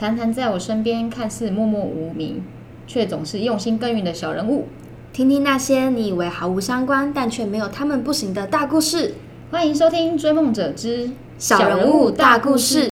谈谈在我身边看似默默无名，却总是用心耕耘的小人物， 听听那些你以为毫无相关，但却没有他们不行的大故事。 欢迎收听《追梦者之小人物大故事》。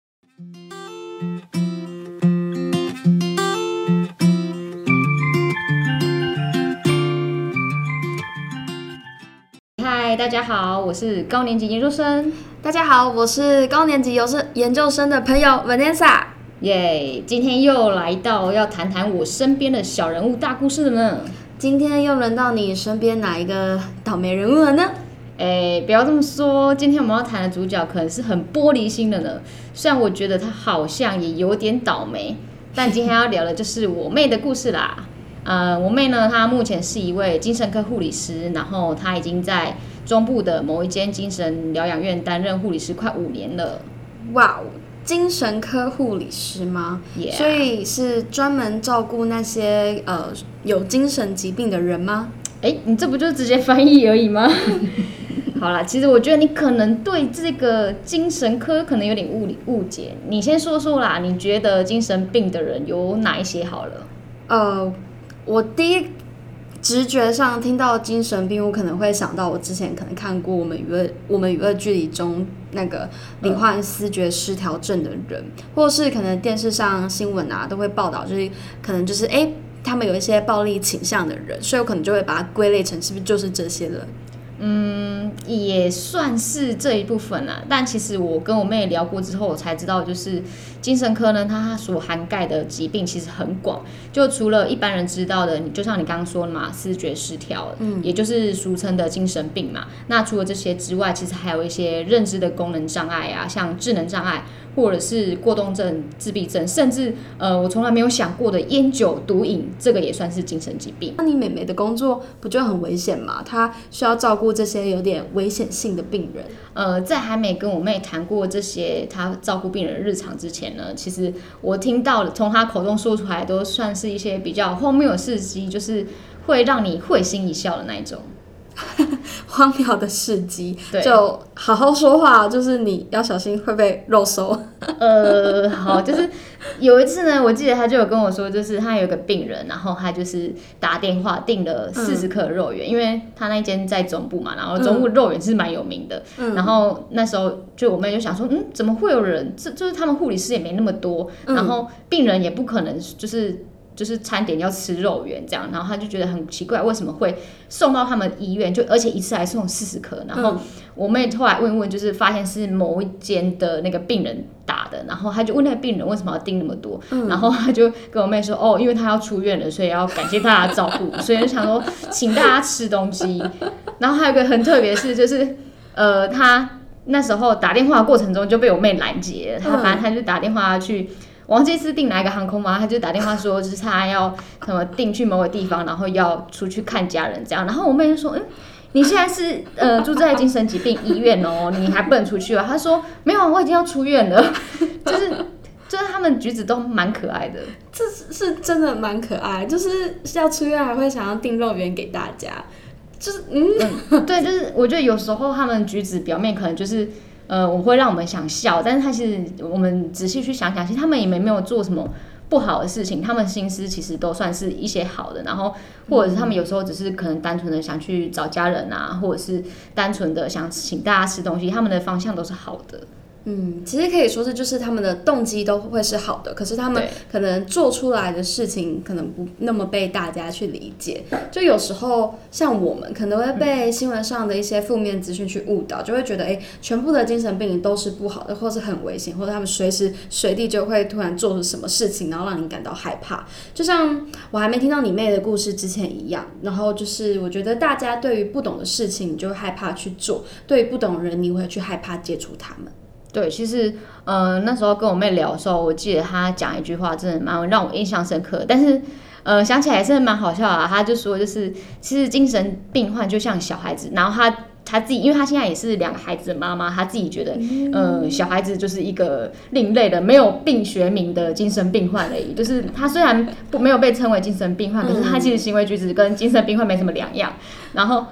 嗨，大家好，我是高年级研究生。 大家好，我是高年级研究生的朋友 Vanessa。 耶，今天又来到要谈谈我身边的小人物大故事了呢。 今天又轮到你身边哪一个倒霉人物了呢？ 不要这么说，今天我们要谈的主角可能是很玻璃心的呢。虽然我觉得他好像也有点倒霉，但今天要聊的就是我妹的故事啦。我妹呢，她目前是一位精神科护理师，然后她已经在中部的某一间精神疗养院担任护理师快5年了。 哇，精神科护理师吗？ Yeah. 所以是专门照顾那些有精神疾病的人吗？ 你这不就直接翻译而已吗？好啦，其实我觉得你可能对这个精神科可能有点误解。你先说说啦，你觉得精神病的人有哪一些好了？ 我第一直觉上听到精神病，我可能会想到我之前可能看过我们与恶距离中那个罹患思觉失调症的人，或是可能电视上新闻啊都会报道，就是可能就是他们有一些暴力倾向的人，所以我可能就会把它归类成是不是就是这些人。 也算是这一部分啦。但其实我跟我妹聊过之后，我才知道，就是精神科呢，它所涵盖的疾病其实很广。就除了一般人知道的，就像你刚刚说的嘛，思觉失调，也就是俗称的精神病嘛。那除了这些之外，其实还有一些认知的功能障碍啊，像智能障碍，或者是过动症、自闭症，甚至我从来没有想过的烟酒毒瘾，这个也算是精神疾病。 那你妹妹的工作不就很危险吗？她需要照顾这些有点危险性的病人。 在还没跟我妹谈过这些她照顾病人的日常之前呢，其实我听到从她口中说出来，都算是一些比较荒谬的事迹，就是会让你会心一笑的那一种。 荒谬的事迹，就好好说话，就是你要小心会被肉收。 好，就是有一次呢，我记得他就有跟我说，就是他有一个病人，然后他就是打电话订了40克的肉圆，因为他那间在中部嘛，然后中部肉圆是蛮有名的。然后那时候就我妹就想说，怎么会有人？就是他们护理师也没那么多，然后病人也不可能就是餐点要吃肉圆这样，然后他就觉得很奇怪，为什么会送到他们医院，就而且一次还送40颗。然后我妹后来问，就是发现是某一间的那个病人打的，然后他就问那个病人为什么要订那么多，然后他就跟我妹说，因为他要出院了，所以要感谢大家照顾，所以就想说请大家吃东西。然后还有一个很特别的事，就是他那时候打电话的过程中就被我妹拦截了，反正他就打电话去。我忘记是订哪一个航空嘛，他就打电话说，就是他要什么订去某个地方，然后要出去看家人这样。然后我妹就说，你现在是住在精神疾病医院哦，你还不能出去啊？他说没有，我已经要出院了。就是他们举止都蛮可爱的， 这是真的蛮可爱，就是要出院还会想要订肉圆给大家，就是对，就是我觉得有时候他们举止表面可能就是我会让我们想笑，但是他其实我们仔细去想想，其实他们也没有做什么不好的事情，他们心思其实都算是一些好的，然后或者是他们有时候只是可能单纯的想去找家人啊，或者是单纯的想请大家吃东西，他们的方向都是好的。 其实可以说是，就是他们的动机都会是好的，可是他们可能做出来的事情可能不那么被大家去理解。就有时候像我们可能会被新闻上的一些负面资讯去误导，就会觉得全部的精神病都是不好的，或是很危险，或者他们随时随地就会突然做出什么事情，然后让你感到害怕。就像我还没听到你妹的故事之前一样，然后就是我觉得大家对于不懂的事情，你就会害怕去做；对于不懂的人，你会去害怕接触他们。 对，其实那时候跟我妹聊的时候，我记得她讲一句话，真的蛮让我印象深刻。但是想起来也是蛮好笑的。她就说，就是其实精神病患就像小孩子，然后她自己，因为她现在也是2个孩子的妈妈，她自己觉得小孩子就是一个另类的没有病学名的精神病患而已。就是他虽然没有被称为精神病患，可是他其实行为举止跟精神病患没什么两样。然后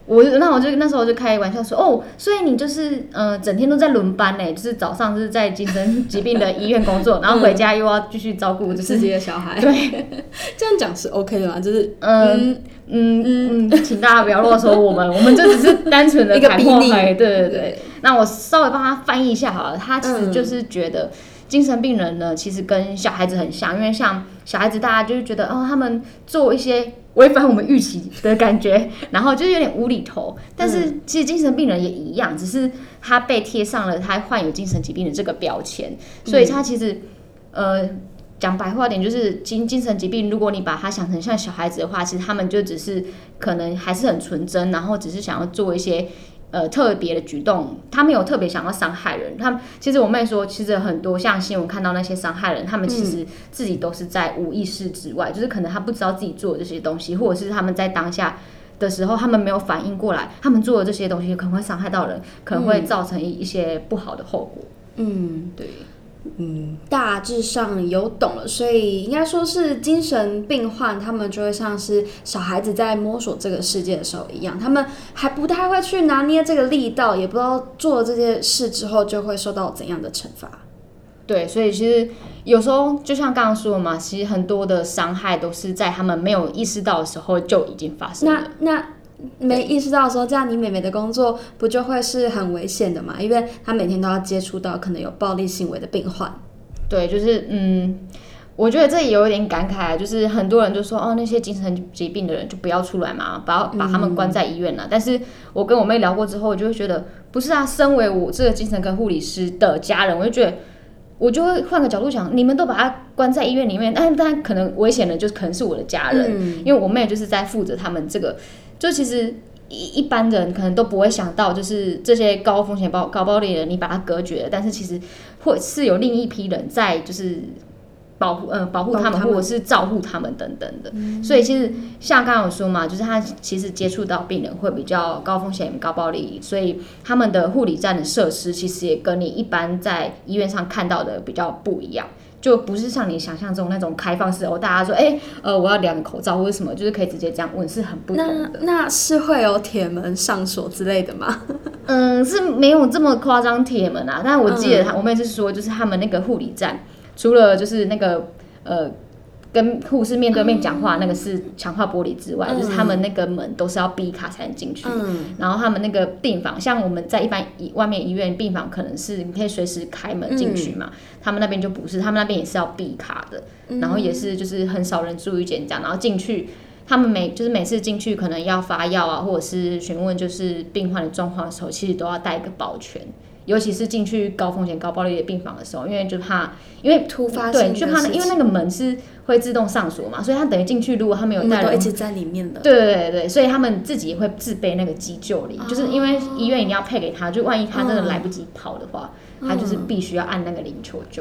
那时候就开玩笑说，哦，所以你就是整天都在轮班呢，就是早上就是在精神疾病的医院工作，然后回家又要继续照顾自己的小孩。 对， 这样讲是 OK 的吗？就是请大家不要乱说我们就只是单纯的谈话而已。对。那我稍微帮他翻译一下好了，他其实就是觉得精神病人呢，其实跟小孩子很像，因为像小孩子大家就是觉得他们做一些违反我们预期的感觉，然后就是有点无厘头。但是其实精神病人也一样，只是他被贴上了他患有精神疾病的这个标签，所以他其实讲白话点就是精神疾病，如果你把它想成像小孩子的话，其实他们就只是可能还是很纯真，然后只是想要做一些特别的举动，他没有特别想要伤害人。其实我妹说，其实很多像新闻看到那些伤害人，他们其实自己都是在无意识之外，就是可能他不知道自己做的这些东西，或者是他们在当下的时候，他们没有反应过来，他们做的这些东西可能会伤害到人，可能会造成一些不好的后果。对。 大致上有懂了，所以应该说是精神病患，他们就会像是小孩子在摸索这个世界的时候一样，他们还不太会去拿捏这个力道，也不知道做了这件事之后就会受到怎样的惩罚。 对，所以其实有时候就像刚刚说的嘛，其实很多的伤害都是在他们没有意识到的时候就已经发生了。 那没意识到的时候，这样你妹妹的工作不就会是很危险的嘛？因为她每天都要接触到可能有暴力行为的病患。 对，就是我觉得这也有点感慨，就是很多人就说那些精神疾病的人就不要出来嘛，把他们关在医院了。但是我跟我妹聊过之后，我就会觉得不是啊，身为我这个精神科护理师的家人，我就觉得我就会换个角度想，你们都把他关在医院里面，但可能危险的就可能是我的家人，因为我妹就是在负责他们这个。就其实一般人可能都不会想到，就是这些高风险高暴力的人，你把他隔绝了，但是其实会是有另一批人在就是保护他们，或者是照顾他们等等的。所以其实像刚刚有说嘛，就是他其实接触到病人会比较高风险高暴力，所以他们的护理站的设施其实也跟你一般在医院上看到的比较不一样。就不是像你想象中那种开放式大家说我要量口罩或者什么，就是可以直接这样问，是很不同的。 那是会有铁门上锁之类的吗？ 是没有这么夸张铁门啊，但我记得我妹是说，就是他们那个护理站，除了就是那个跟护士面对面讲话那个是强化玻璃之外，就是他们那个门都是要逼卡才能进去。然后他们那个病房，像我们在一般外面医院病房，可能是你可以随时开门进去嘛。他们那边就不是，他们那边也是要逼卡的，然后也是就是很少人注意检讲，然后进去。他们每次进去可能要发药啊，或者是询问就是病患的状况的时候，其实都要带一个保全。尤其是进去高风险高暴力的病房的时候，因为就怕因为突发性的事情， 对，就怕因为那个门是会自动上锁嘛，所以他等于进去，如果他没有带人， 都一直在里面的。 对，所以他们自己也会自备那个急救铃，就是因为医院一定要配给他，就万一他真的来不及跑的话，他就是必须要按那个铃求救。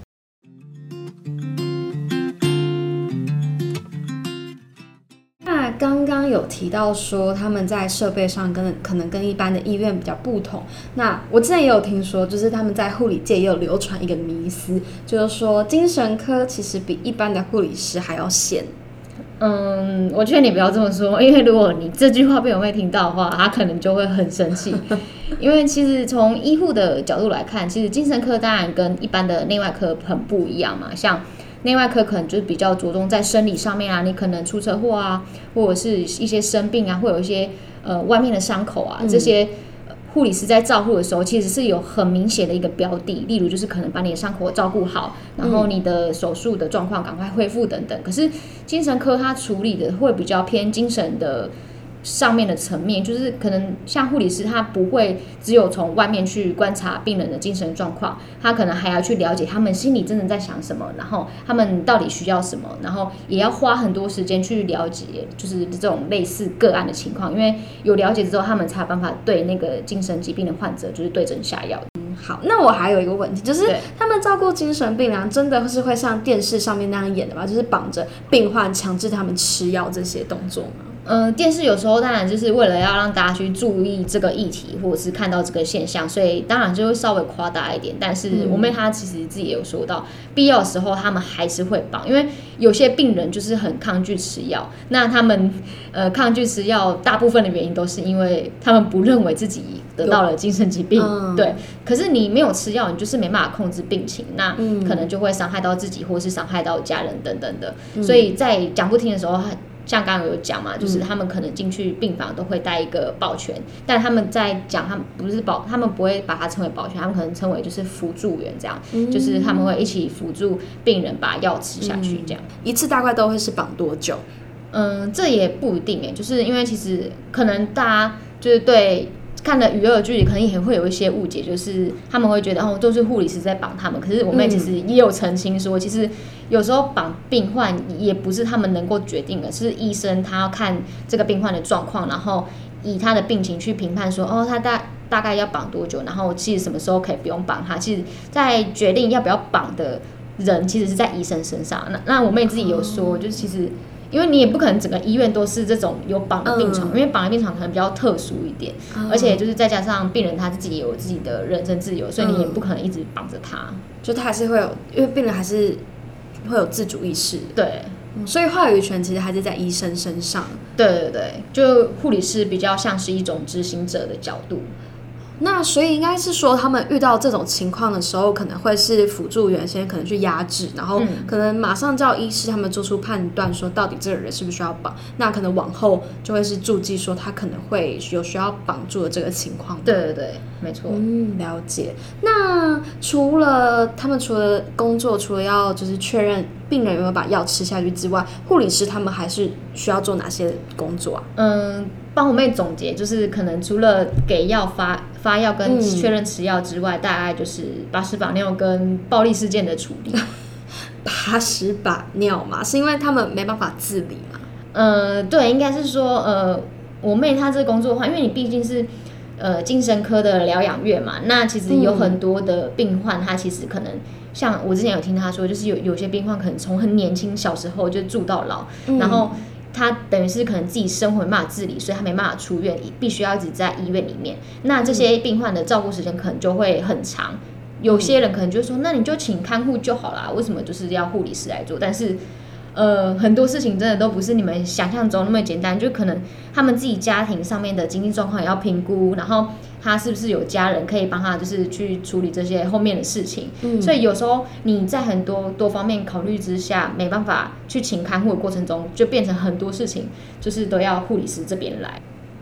那刚刚有提到说他们在设备上可能跟一般的医院比较不同。那我之前也有听说，就是他们在护理界也有流传一个迷思，就是说精神科其实比一般的护理师还要闲。 我劝你不要这么说，因为如果你这句话被我妹听到的话，她可能就会很生气。因为其实从医护的角度来看，其实精神科当然跟一般的内外科很不一样嘛，像内外科可能就是比较着重在生理上面啊，你可能出车祸啊，或者是一些生病啊，会有一些外面的伤口啊，这些护理师在照护的时候，其实是有很明显的一个标的，例如就是可能把你的伤口照顾好，然后你的手术的状况赶快恢复等等。可是精神科它处理的会比较偏精神的上面的层面，就是可能像护理师他不会只有从外面去观察病人的精神状况，他可能还要去了解他们心里真的在想什么，然后他们到底需要什么，然后也要花很多时间去了解就是这种类似个案的情况，因为有了解之后他们才有办法对那个精神疾病的患者就是对症下药。 好，那我还有一个问题，就是他们照顾精神病人真的是会像电视上面那样演的吗？就是绑着病患强制他们吃药这些动作吗？ 电视有时候当然就是为了要让大家去注意这个议题，或者是看到这个现象，所以当然就会稍微夸大一点。但是我妹她其实自己也有说到，必要的时候他们还是会绑，因为有些病人就是很抗拒吃药，那他们抗拒吃药，大部分的原因都是因为他们不认为自己得到了精神疾病，对。可是你没有吃药，你就是没办法控制病情，那可能就会伤害到自己，或是伤害到家人等等的。所以在讲不听的时候，像刚刚有讲嘛，就是他们可能进去病房都会带一个保全，但他们在讲他们不是他们不会把它称为保全，他们可能称为就是辅助员这样，就是他们会一起辅助病人把药吃下去这样。 一次大概都会是绑多久？ 这也不一定哎，就是因为其实可能大家就是对看了娱乐剧里可能也会有一些误解，就是他们会觉得都是护理师在绑他们，可是我妹其实也有澄清说，其实有时候绑病患也不是他们能够决定的，是医生他要看这个病患的状况，然后以他的病情去评判说他大概要绑多久，然后其实什么时候可以不用绑他，其实在决定要不要绑的人其实是在医生身上。那我妹自己有说，就是其实因为你也不可能整个医院都是这种有绑的病床，因为绑的病床可能比较特殊一点，而且就是再加上病人他自己也有自己的人身自由，所以你也不可能一直绑着他， 就他还是会有，因为病人还是会有自主意识， 对， 所以话语权其实还是在医生身上。 对对对，就护理师比较像是一种执行者的角度。 那所以应该是说，他们遇到这种情况的时候，可能会是辅助员先可能去压制，然后可能马上叫医师他们做出判断，说到底这个人是不是需要绑。那可能往后就会是注记说他可能会有需要绑住的这个情况。 对对对，没错。 了解。那除了工作，除了要就是确认病人有没有把药吃下去之外，护理师他们还是需要做哪些工作啊？ 帮我妹总结，就是可能除了给药发药跟确认吃药之外，大概就是把屎把尿跟暴力事件的处理。 把屎把尿嘛，是因为他们没办法自理嘛？ 对，应该是说我妹她这个工作的话，因为你毕竟是精神科的疗养院嘛，那其实有很多的病患，他其实可能像我之前有听他说，就是有些病患可能从很年轻小时候就住到老，然后他等于是可能自己生活没办法自理，所以他没办法出院，必须要一直在医院里面。那这些病患的照顾时间可能就会很长。有些人可能就说，那你就请看护就好啦，为什么就是要护理师来做？但是很多事情真的都不是你们想象中那么简单，就可能他们自己家庭上面的经济状况也要评估，然后他是不是有家人可以帮他就是去处理这些后面的事情。所以有时候你在很多方面考虑之下，没办法去请看护的过程中，就变成很多事情就是都要护理师这边来。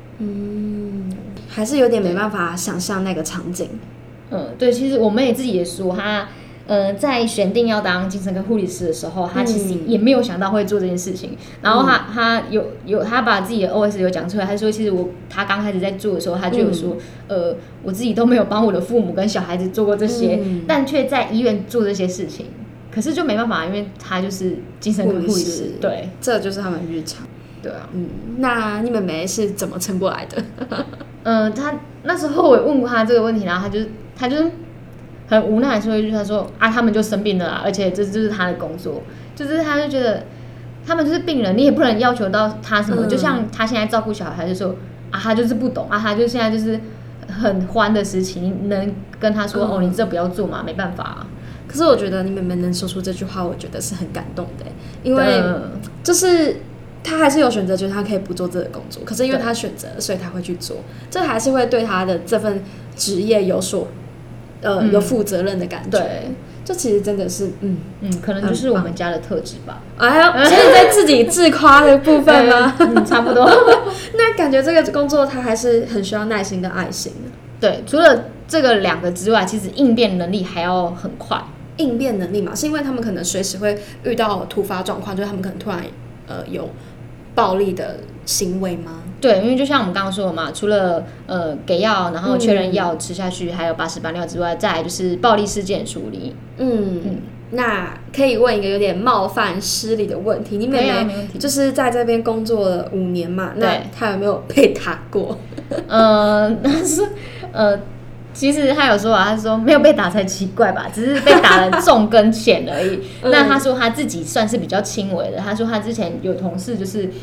还是有点没办法想象那个场景。 对，其实我们也自己也说，他在选定要当精神科护理师的时候，他其实也没有想到会做这件事情。然后他他把自己的 OS 有讲出来，他说其实他刚开始在做的时候，他就有说，我自己都没有帮我的父母跟小孩子做过这些，但却在医院做这些事情。可是就没办法，因为他就是精神科护理师，对， 这就是他们日常。 对啊， 那你妹妹是怎么撑过来的？ 他那时候我问过他这个问题，然后他就是很无奈的说一句，他说他们就生病了啦，而且这就是他的工作，就是他就觉得他们就是病人，你也不能要求到他什么，就像他现在照顾小孩，就说他就是不懂他就现在就是很欢的时期，你能跟他说你这不要做嘛，没办法可是我觉得你妹妹能说出这句话，我觉得是很感动的，因为就是他还是有选择，就是他可以不做这个工作，可是因为他选择，所以他会去做，这还是会对他的这份职业有所有负责任的感觉。对，这其实真的是可能就是我们家的特质吧。 哎呦，现在在自己自夸的部分吗？ 差不多。 那感觉这个工作他还是很需要耐心跟爱心的。 对，除了这个2个之外，其实应变能力还要很快。 应变能力嘛，是因为他们可能随时会遇到突发状况，就是他们可能突然有暴力的行为吗？ 对，因为就像我们刚刚说的嘛，除了给药，然后确认药吃下去，还有把屎把尿之外，再来就是暴力事件处理。 那可以问一个有点冒犯失礼的问题，你妹妹就是在这边工作了5年嘛？那她有没有被打过？ 但是其实他有说他说没有被打才奇怪吧，只是被打了重跟浅而已。那他说他自己算是比较轻微的，他说他之前有同事就是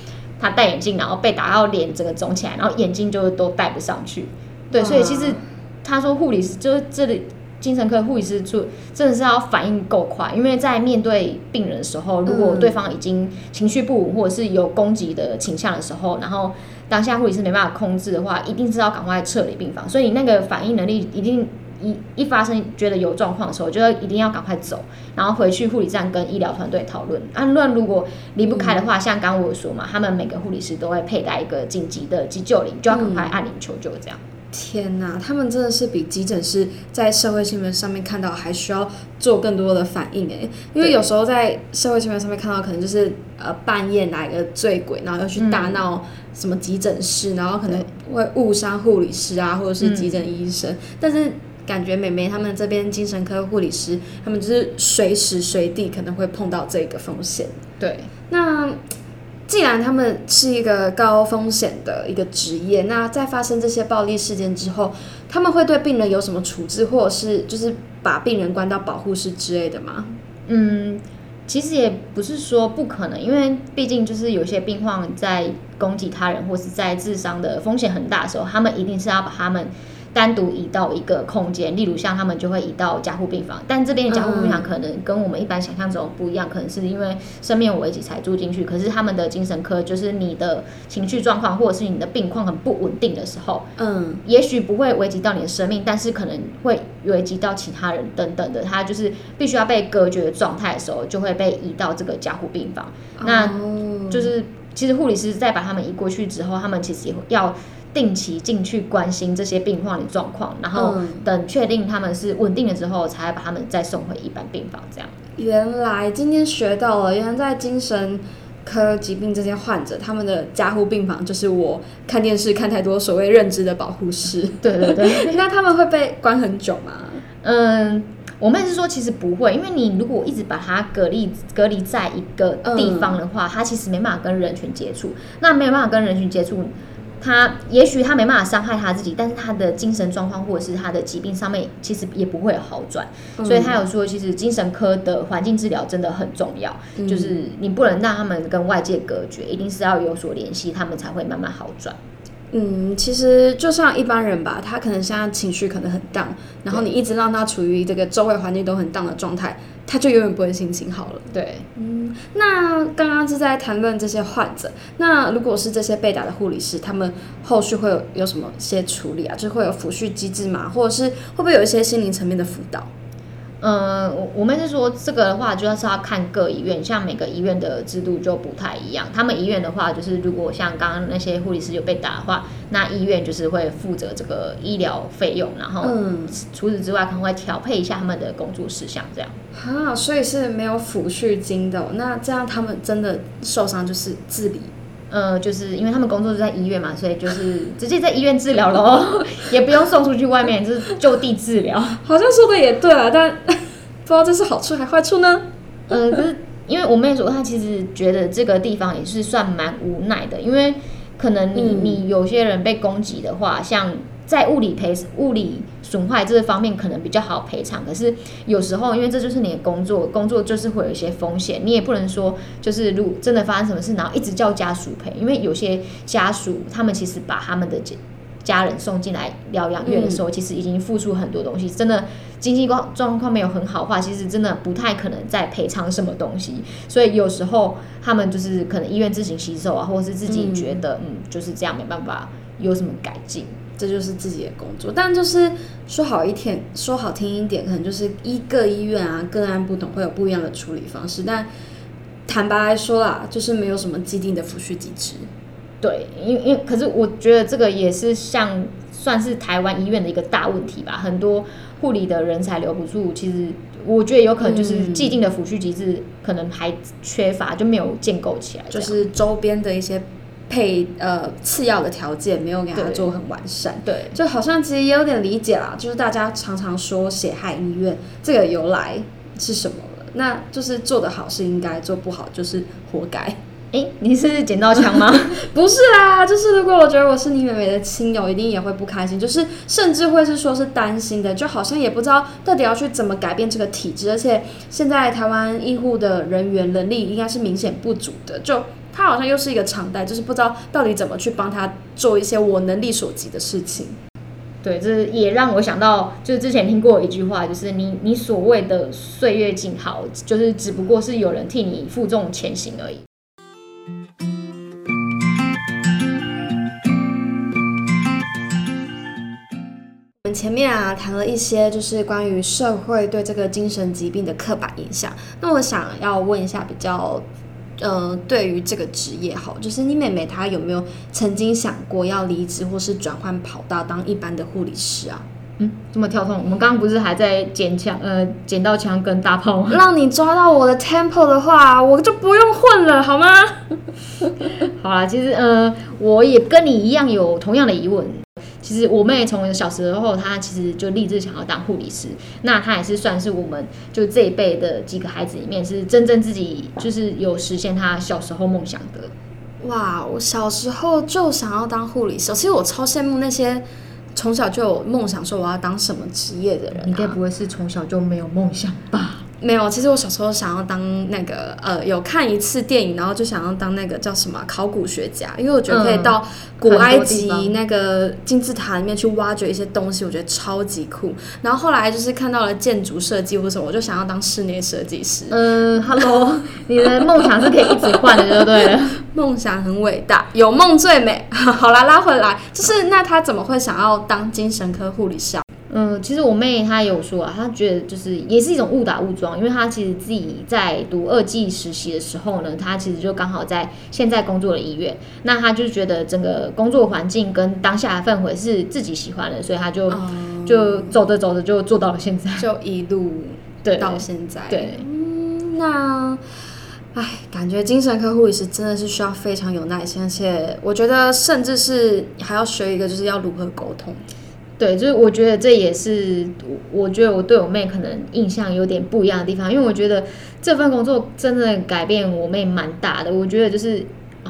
他戴眼镜，然后被打到脸整个肿起来，然后眼镜就都戴不上去。对，所以其实他说护理师就是这里精神科护理师真的是要反应够快，因为在面对病人的时候，如果对方已经情绪不稳或者是有攻击的倾向的时候，然后当下护理师没办法控制的话，一定是要赶快撤离病房。所以那个反应能力一定一发生觉得有状况的时候，就一定要赶快走，然后回去护理站跟医疗团队讨论。如果离不开的话，像刚刚我有说嘛，他们每个护理师都会佩戴一个紧急的急救铃，就要赶快按铃求救这样。 天哪，他们真的是比急诊室在社会新闻上面看到还需要做更多的反应哎，因为有时候在社会新闻上面看到，可能就是半夜来个醉鬼，然后要去大闹什么急诊室，然后可能会误伤护理师啊，或者是急诊医生，但是感觉美眉他们这边精神科护理师，他们就是随时随地可能会碰到这个风险。 对， 那既然他们是一个高风险的一个职业，那在发生这些暴力事件之后，他们会对病人有什么处置，或者是就是把病人关到保护室之类的吗？ 其实也不是说不可能，因为毕竟就是有些病患在攻击他人或是在自伤的风险很大的时候，他们一定是要把他们单独移到一个空间，例如像他们就会移到加护病房，但这边的加护病房可能跟我们一般想象中不一样，可能是因为生命危急才住进去，可是他们的精神科就是你的情绪状况或者是你的病况很不稳定的时候，也许不会危及到你的生命，但是可能会危及到其他人等等的，他就是必须要被隔绝的状态的时候，就会被移到这个加护病房。那就是其实护理师在把他们移过去之后，他们其实也要定期进去关心这些病患的状况，然后等确定他们是稳定了之后，才把他们再送回一般病房。这样， 原来今天学到了，原来在精神科疾病这些患者，他们的加护病房就是我看电视看太多所谓认知的保护室。 对对对。 那他们会被关很久吗？ 我们是说其实不会，因为你如果一直把它隔离在一个地方的话，它其实没办法跟人群接触。那没有办法跟人群接触，也许他没办法伤害他自己，但是他的精神状况或者是他的疾病上面其实也不会有好转。所以他有说，其实精神科的环境治疗真的很重要，就是你不能让他们跟外界隔绝，一定是要有所联系，他们才会慢慢好转。 其实就像一般人吧，他可能现在情绪可能很 down， 然后你一直让他处于这个周围环境都很 down 的状态，他就永远不会心情好了。 对， 那刚刚是在谈论这些患者，那如果是这些被打的护理师，他们后续会有什么些处理啊？就是会有抚恤机制嘛，或者是会不会有一些心灵层面的辅导？ 我们是说这个的话，就是要看各医院，像每个医院的制度就不太一样。他们医院的话，就是如果像刚刚那些护理师有被打的话，那医院就是会负责这个医疗费用，然后除此之外可能会调配一下他们的工作事项，这样。 所以是没有抚恤金的那这样他们真的受伤就是自理。 就是因为他们工作就在医院嘛，所以就是直接在医院治疗咯，也不用送出去外面，就是就地治疗。 好像说的也对啊，但不知道这是好处还坏处呢？ 可是因为我妹说，她其实觉得这个地方也是算蛮无奈的，因为可能你有些人被攻击的话，像在物理损坏这方面可能比较好赔偿，可是有时候因为这就是你的工作就是会有一些风险，你也不能说就是如果真的发生什么事，然后一直叫家属赔，因为有些家属他们其实把他们的家人送进来疗养院的时候，其实已经付出很多东西，真的经济状况没有很好的话，其实真的不太可能再赔偿什么东西，所以有时候他们就是可能医院自行吸收啊，或者是自己觉得就是这样没办法有什么改进。 这就是自己的工作，但就是说好听一点，可能就是各医院啊个案不同，会有不一样的处理方式。但坦白来说啦，就是没有什么既定的抚恤机制。 对，因为可是我觉得这个也是算是台湾医院的一个大问题吧，很多护理的人才留不住，其实我觉得有可能就是既定的抚恤机制可能还缺乏，就没有建构起来， 就是周边的一些次要的条件没有给他做很完善。 对， 就好像其实也有点理解啦，就是大家常常说血汗医院这个由来是什么了，那就是做得好是应该，做不好就是活该。 你是捡到枪吗？ 不是啦，就是如果我觉得我是你妹妹的亲友，一定也会不开心，就是甚至会是说是担心的，就好像也不知道到底要去怎么改变这个体制，而且现在台湾医护的人员能力应该是明显不足的，就他好像又是一个常态，就是不知道到底怎么去帮他做一些我能力所及的事情。 对，这也让我想到，就是之前听过一句话，就是你所谓的岁月静好，就是只不过是有人替你负重前行而已。 我们前面谈了一些就是关于社会对这个精神疾病的刻板印象，那我想要问一下比较对于这个职业好，就是你妹妹她有没有曾经想过要离职或是转换跑道当一般的护理师啊？ 这么跳痛，我们刚刚不是还在捡到枪跟大炮吗？ 让你抓到我的 tempo 的话，我就不用混了，好吗？ 好啦，其实我也跟你一样有同样的疑问。其实我妹从小时候，她其实就立志想要当护理师。那她也是算是我们就这一辈的几个孩子里面，是真正自己就是有实现她小时候梦想的。 哇，我小时候就想要当护理师，其实我超羡慕那些从小就有梦想说我要当什么职业的人。 你该不会是从小就没有梦想吧？ 没有，其实我小时候想要当那个有看一次电影，然后就想要当那个叫什么考古学家，因为我觉得可以到古埃及那个金字塔里面去挖掘一些东西，我觉得超级酷。然后后来就是看到了建筑设计或什么，我就想要当室内设计师。 Hello， 你的梦想是可以一直换的，就对了。 梦想很伟大，有梦最美。好啦，拉回来，就是那他怎么会想要当精神科护理师啊？ 其实我妹她有说她觉得就是也是一种误打误撞，因为她其实自己在读2技实习的时候呢，她其实就刚好在现在工作的医院，那她就觉得整个工作环境跟当下的氛围是自己喜欢的，所以她就走着走着就做到了现在， 就一路到现在。 对， 那感觉精神科护理师真的是需要非常有耐心，而且我觉得甚至是还要学一个就是要如何沟通。 对，就是我觉得这也是我觉得我对我妹可能印象有点不一样的地方，因为我觉得这份工作真的改变我妹蛮大的。我觉得就是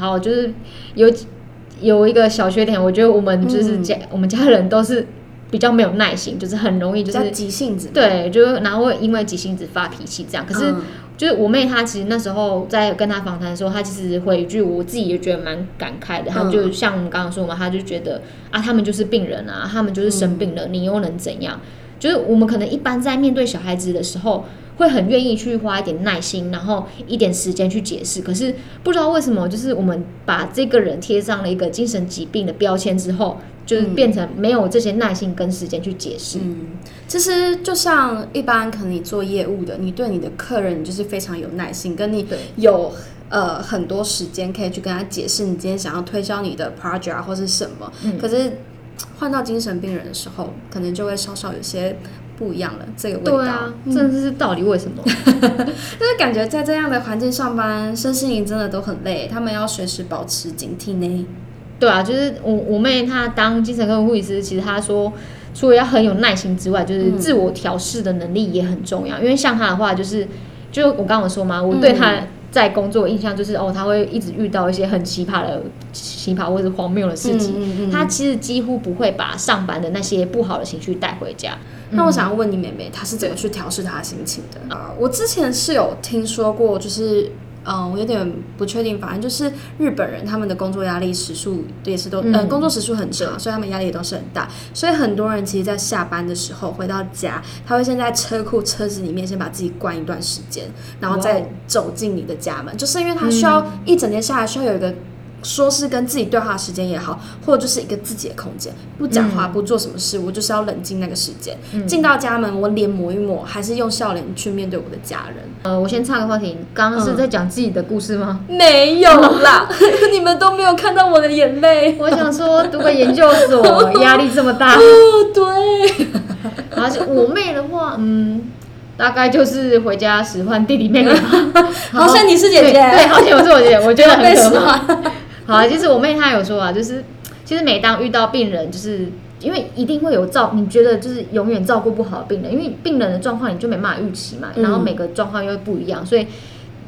有一个小缺点，我觉得我们就是我们家人都是比较没有耐心，就是很容易就是急性子。 对，就是然后会因为急性子发脾气这样。可是就是我妹她其实那时候在跟她访谈的时候，她其实回一句我自己也觉得蛮感慨的。她就像我们刚刚说嘛，她就觉得他们就是病人啊，他们就是生病了，你又能怎样？就是我们可能一般在面对小孩子的时候，会很愿意去花一点耐心，然后一点时间去解释。可是不知道为什么，就是我们把这个人贴上了一个精神疾病的标签之后，就是变成没有这些耐心跟时间去解释。 其实就像一般可能你做业务的，你对你的客人你就是非常有耐心，跟你有很多时间可以去跟他解释你今天想要推销你的 project 或是什么。可是换到精神病人的时候，可能就会稍稍有些不一样了，这个味道。 对啊，真的是到底为什么？ 就是感觉在这样的环境上班，身心灵真的都很累，他们要随时保持警惕呢。 对啊，就是我妹她当精神科护理师，其实她说除了要很有耐心之外，就是自我调试的能力也很重要。因为像她的话，就我刚刚说嘛，我对她在工作的印象就是她会一直遇到一些很奇葩或者荒谬的事情。她其实几乎不会把上班的那些不好的情绪带回家。 那我想要问你妹妹，她是怎么去调试她的心情的？我之前是有听说过，就是我有点不确定，反正就是日本人他们的工作压力时数也是都工作时数很长，所以他们压力也都是很大。所以很多人其实在下班的时候回到家，他会先在车子里面先把自己关一段时间，然后再走进你的家门，就是因为他需要一整天下来需要有一个说是跟自己对话的时间也好，或者就是一个自己的空间，不讲话不做什么事，我就是要冷静那个时间。进到家门，我脸抹一抹，还是用笑脸去面对我的家人。 我先岔个话题，刚刚是在讲自己的故事吗？ 没有啦，你们都没有看到我的眼泪。 我想说，读个研究所，压力这么大。 对。 然后我妹的话，大概就是回家使唤弟弟妹妹吧。 好像你是姐姐， 对，好像我是我姐姐，我觉得很可怕。好啊，就是我妹她有说啊，就是其实每当遇到病人，就是因为一定会有你觉得就是永远照顾不好的病人，因为病人的状况你就没办法预期嘛，然后每个状况又不一样，所以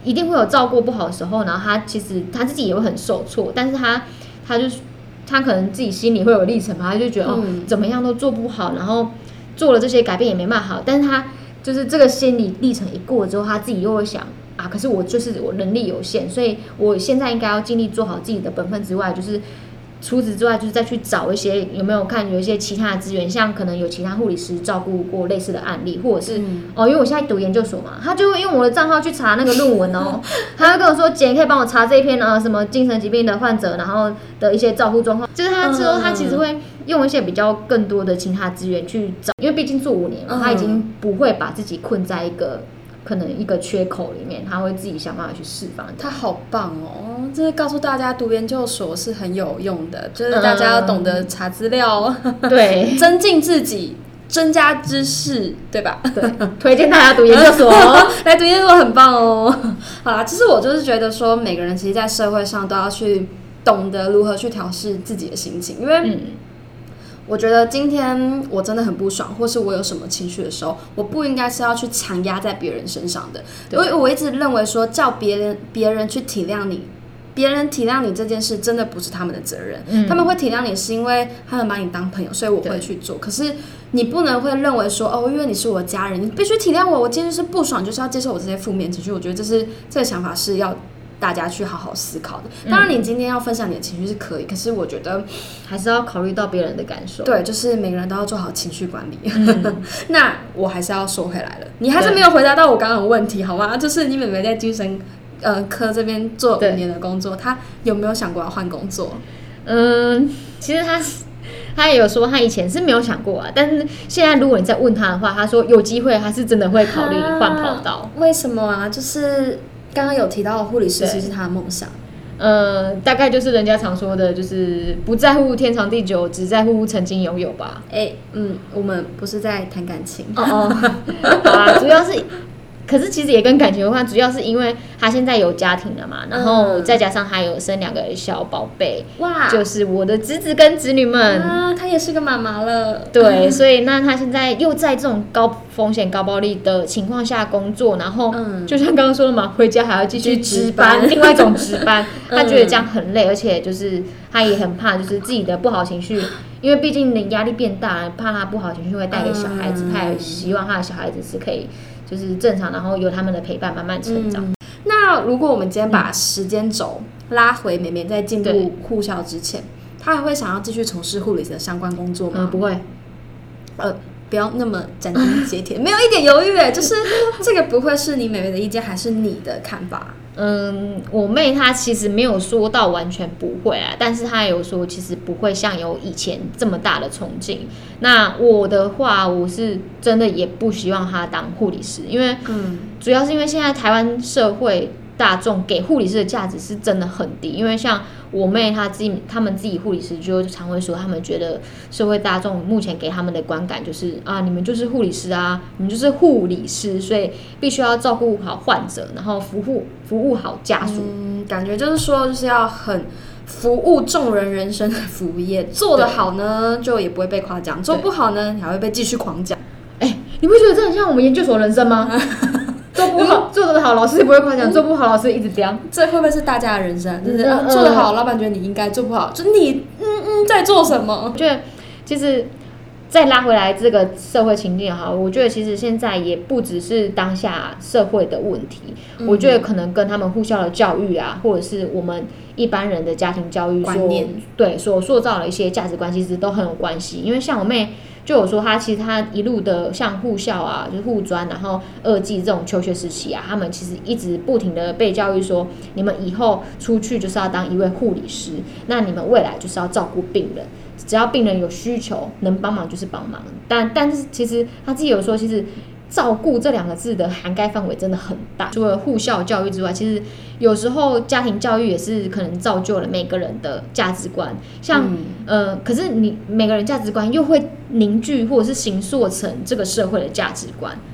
一定会有照顾不好的时候，然后他其实他自己也会很受挫，但是他可能自己心里会有历程嘛，他就觉得怎么样都做不好，然后做了这些改变也没办法好，但是他就是这个心理历程一过之后，他自己又会想啊，可是我能力有限，所以我现在应该要尽力做好自己的本分之外，就是除此之外，就是再去找一些有没有看有一些其他的资源，像可能有其他护理师照顾过类似的案例，或者是因为我现在读研究所嘛，他就会用我的账号去查那个论文哦，他会跟我说姐，你可以帮我查这一篇什么精神疾病的患者，然后的一些照护状况，就是他之后他其实会用一些比较更多的其他资源去找，因为毕竟做5年嘛，他已经不会把自己困在可能一个缺口里面，他会自己想办法去释放。 他好棒哦！这是告诉大家，读研究所是很有用的，就是大家要懂得查资料， 对， 增进自己，增加知识，对吧？ 对，推荐大家读研究所， 来读研究所很棒哦。好啦，其实我就是觉得说，每个人其实，在社会上都要去懂得如何去调试自己的心情，因为我觉得今天我真的很不爽，或是我有什么情绪的时候，我不应该是要去强压在别人身上的。因为我一直认为说，叫别人去体谅你，别人体谅你这件事真的不是他们的责任，他们会体谅你是因为他们把你当朋友，所以我会去做。可是你不能会认为说因为你是我的家人，你必须体谅我，我今天就是不爽，就是要接受我这些负面情绪。我觉得这个想法是要大家去好好思考的。当然，你今天要分享你的情绪是可以，可是我觉得还是要考虑到别人的感受。 对，就是每个人都要做好情绪管理。那我还是要说回来了，你还是没有回答到我刚刚的问题，好吗？就是你妹妹在精神科这边做5年的工作，她有没有想过要换工作？ 其实他也有说，他以前是没有想过啊，但是现在如果你再问他的话，他说有机会，他是真的会考虑换跑道。 为什么啊？就是刚刚有提到护理师其实是他的梦想。 大概就是人家常说的，就是不在乎天长地久，只在乎曾经拥有吧。 我们不是在谈感情好啊，主要是。可是其实也跟感情有关，主要是因为他现在有家庭了嘛，然后再加上他有生2个小宝贝，哇，就是我的侄子跟侄女们啊，他也是个妈妈了， 对，所以那他现在又在这种高风险高暴力的情况下工作，然后就像刚刚说的嘛，回家还要继续值班，另外一种值班，他觉得这样很累，而且就是他也很怕就是自己的不好情绪，因为毕竟你压力变大，怕他不好情绪会带给小孩子，他也希望他的小孩子是可以就是正常，然后有他们的陪伴慢慢成长。 那如果我们今天把时间轴拉回绵绵在进入护校之前，他还会想要继续从事护理的相关工作吗？ 不会。 不要那么斩钉截铁，没有一点犹豫就是这个不会是你妹妹的意见，还是你的看法？ 我妹她其实没有说到完全不会啊，但是她有说其实不会像有以前这么大的憧憬。那我的话，我是真的也不希望她当护理师，因为主要是因为现在台湾社会大众给护理师的价值是真的很低，因为像我妹他们自己护理师就常会说，他们觉得社会大众目前给他们的观感就是啊，你们就是护理师啊，你们就是护理师，所以必须要照顾好患者，然后服务好家属。 感觉就是说，就是要很服务众人人生的服务业，做得好呢，就也不会被夸奖；做不好呢，你还会被继续狂讲。 你不觉得这很像我们研究所人生吗？做不好，做得好，老师也不会夸奖；做不好，老师一直刁。 这会不会是大家的人生？就是做得好，老板觉得你应该；做不好，就你在做什么？ 我觉得其实再拉回来这个社会情境哈，我觉得其实现在也不只是当下社会的问题，我觉得可能跟他们护校的教育啊，或者是我们一般人的家庭教育所塑造的一些价值观，其实都很有关系。因为像我妹就有说，其实她一路的像护校啊，就是护专，然后2技这种求学时期啊，他们其实一直不停的被教育说，你们以后出去就是要当一位护理师，那你们未来就是要照顾病人，只要病人有需求能帮忙就是帮忙。但是其实他自己有说，其实照顾这2个字的涵盖范围真的很大。除了护校教育之外，其实有时候家庭教育也是可能造就了每个人的价值观。像可是你每个人价值观又会凝聚或者是形塑成这个社会的价值观。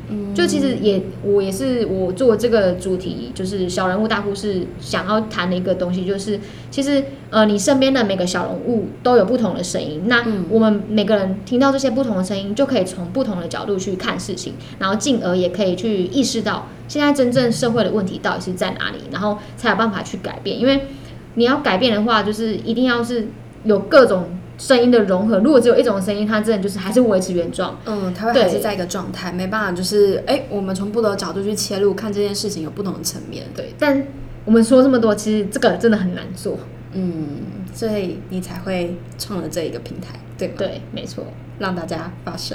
就其实我也是我做这个主题，就是小人物大故事，想要谈的一个东西，就是其实你身边的每个小人物都有不同的声音，那我们每个人听到这些不同的声音，就可以从不同的角度去看事情，然后进而也可以去意识到现在真正社会的问题到底是在哪里，然后才有办法去改变。因为你要改变的话，就是一定要是有各种声音的融合，如果只有一种声音，它真的就是还是维持原状， 它会还是在一个状态，没办法，就是我们从不同的角度去切入看这件事情，有不同的层面。 对，但我们说这么多，其实这个真的很难做， 所以你才会创了这一个平台，对吗？ 对，没错， 让大家发声。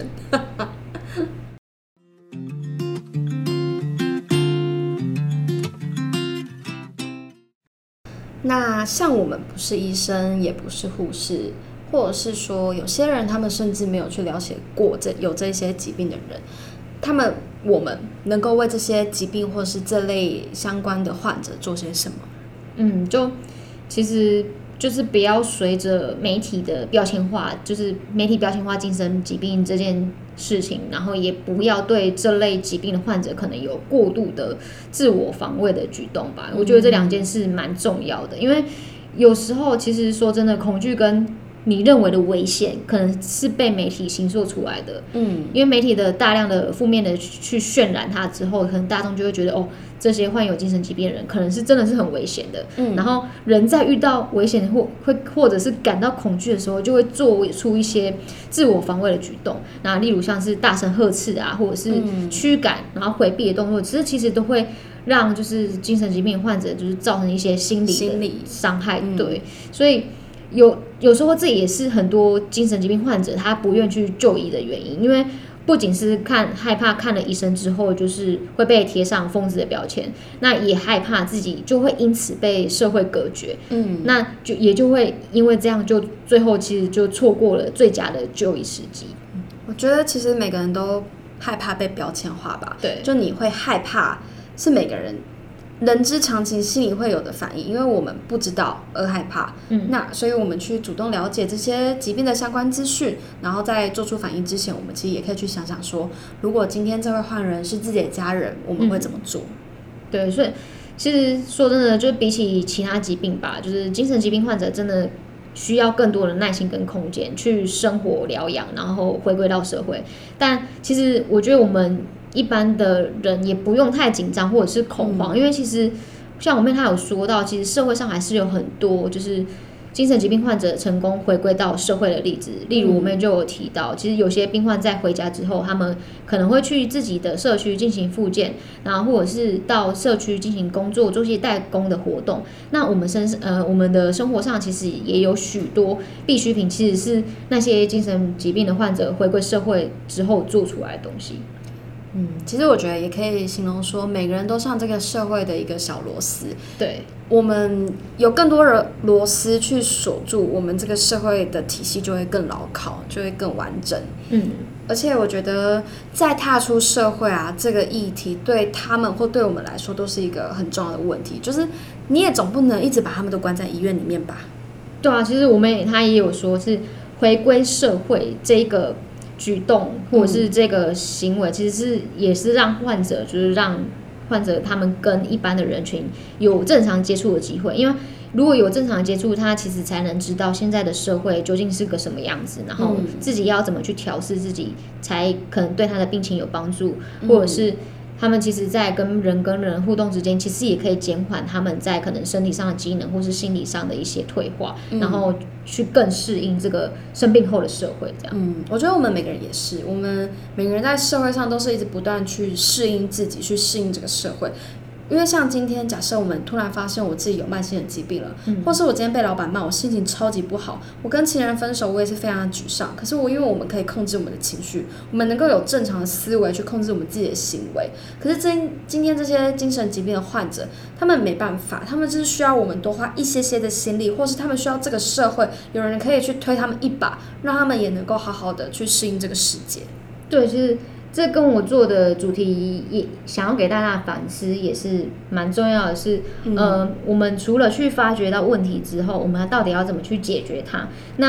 那像我们不是医生，也不是护士，或者是说有些人他们甚至没有去了解过有这些疾病的人，我们能够为这些疾病或是这类相关的患者做些什么？ 就其实就是不要随着媒体的标签化，就是媒体标签化精神疾病这件事情，然后也不要对这类疾病的患者可能有过度的自我防卫的举动吧。我觉得这两件事蛮重要的，因为有时候其实说真的，恐惧跟你认为的危险可能是被媒体形塑出来的，因为媒体的大量的负面的去渲染它之后，可能大众就会觉得这些患有精神疾病的人可能是真的是很危险的，然后人在遇到危险或者是感到恐惧的时候，就会做出一些自我防卫的举动，那例如像是大声呵斥啊，或者是驱赶，然后回避的动作，其实都会让就是精神疾病患者就是造成一些心理伤害，对，所以有时候这也是很多精神疾病患者他不愿去就医的原因，因为不仅是害怕看了医生之后就是会被贴上疯子的标签，那也害怕自己就会因此被社会隔绝，那就会因为这样就最后其实就错过了最佳的就医时机。 我觉得其实每个人都害怕被标签化吧， 对， 就你会害怕是每个人之常情心里会有的反应，因为我们不知道而害怕，那所以我们去主动了解这些疾病的相关资讯，然后在做出反应之前，我们其实也可以去想想说，如果今天这位患人是自己的家人，我们会怎么做？ 对，所以其实说真的，就比起其他疾病吧，就是精神疾病患者真的需要更多的耐心跟空间去生活疗养，然后回归到社会。但其实我觉得我们一般的人也不用太紧张或者是恐慌，因为其实像我妹她有说到，其实社会上还是有很多就是精神疾病患者成功回归到社会的例子。例如我妹就有提到，其实有些病患在回家之后，他们可能会去自己的社区进行复健，然后或者是到社区进行工作，做些代工的活动。那我们的生活上其实也有许多必需品，其实是那些精神疾病的患者回归社会之后做出来的东西。 其实我觉得也可以形容说，每个人都像这个社会的一个小螺丝。 对， 我们有更多的螺丝去锁住，我们这个社会的体系就会更牢靠，就会更完整。而且我觉得再踏出社会啊，这个议题对他们或对我们来说都是一个很重要的问题。就是你也总不能一直把他们都关在医院里面吧？ 对啊，其实我妹她也有说是回归社会这个举动或者是这个行为，其实也是让患者他们跟一般的人群有正常接触的机会，因为如果有正常接触，他其实才能知道现在的社会究竟是个什么样子，然后自己要怎么去调适自己，才可能对他的病情有帮助，或者是他们其实在跟人互动之间，其实也可以减缓他们在可能身体上的机能或是心理上的一些退化，然后去更适应这个生病后的社会。这样， 我觉得我们每个人也是，我们每个人在社会上都是一直不断去适应自己，去适应这个社会。因为像今天，假设我们突然发现我自己有慢性的疾病了，或是我今天被老板骂，我心情超级不好，我跟情人分手，我也是非常的沮丧。可是因为我们可以控制我们的情绪，我们能够有正常的思维去控制我们自己的行为。可是今天这些精神疾病的患者，他们没办法，他们就是需要我们多花一些的心力，或是他们需要这个社会有人可以去推他们一把，让他们也能够好好的去适应这个世界。 对，其实这跟我做的主题也想要给大家反思，也是蛮重要的是，我们除了去发掘到问题之后，我们到底要怎么去解决它？那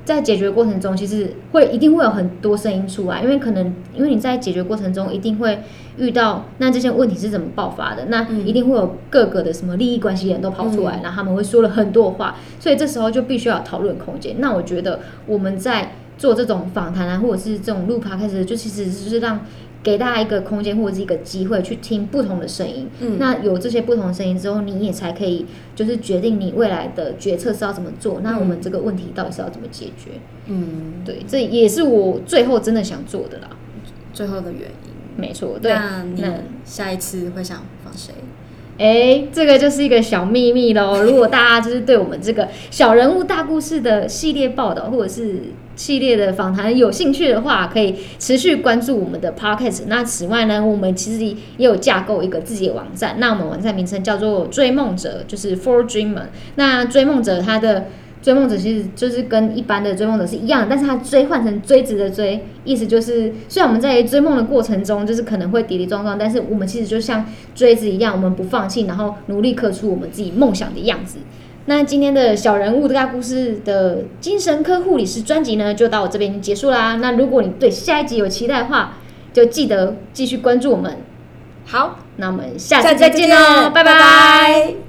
在解决过程中，其实一定会有很多声音出来，因为你在解决过程中一定会遇到那这些问题是怎么爆发的，那一定会有各个的什么利益关系人都跑出来，然后他们会说了很多话，所以这时候就必须要有讨论空间。那我觉得我们在做这种访谈啊，或者是这种录 podcast， 就其实就是给大家一个空间或者是一个机会去听不同的声音。那有这些不同的声音之后，你也才可以就是决定你未来的决策是要怎么做。那我们这个问题到底是要怎么解决？对，这也是我最后真的想做的啦。 最后的原因， 没错。对， 那你下一次会想访谁？ 这个就是一个小秘密咯。如果大家就是对我们这个小人物大故事的系列报道或者是系列的访谈有兴趣的话，可以持续关注我们的 podcast。那此外呢，我们其实也有架构一个自己的网站，那我们网站名称叫做追梦者，就是 For Dreamer。那追梦者它的追梦者其实就是跟一般的追梦者是一样的，但是它追换成追值的追，意思就是虽然我们在追梦的过程中就是可能会跌跌撞撞，但是我们其实就像锥子一样，我们不放弃，然后努力刻出我们自己梦想的样子。那今天的小人物大故事的精神科护理师专辑呢，就到我这边结束啦。那如果你对下一集有期待的话，就记得继续关注我们。 好， 那我们下次再见喽，拜拜。